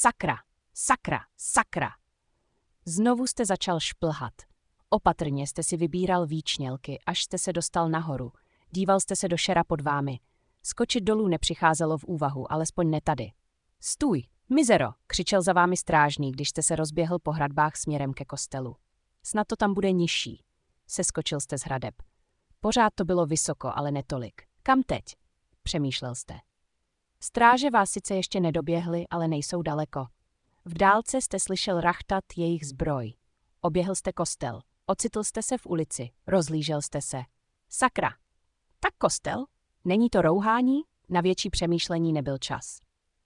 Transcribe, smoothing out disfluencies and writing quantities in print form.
Sakra, sakra, sakra. Znovu jste začal šplhat. Opatrně jste si vybíral výčnělky, až jste se dostal nahoru. Díval jste se do šera pod vámi. Skočit dolů nepřicházelo v úvahu, alespoň ne tady. Stůj, mizero, křičel za vámi strážný, když jste se rozběhl po hradbách směrem ke kostelu. Snad to tam bude nižší. Seskočil jste z hradeb. Pořád to bylo vysoko, ale netolik. Kam teď? Přemýšlel jste. Stráže vás sice ještě nedoběhly, ale nejsou daleko. V dálce jste slyšel rachtat jejich zbroj. Oběhl jste kostel. Ocitl jste se v ulici. Rozlížel jste se. Sakra. Tak kostel? Není to rouhání? Na větší přemýšlení nebyl čas.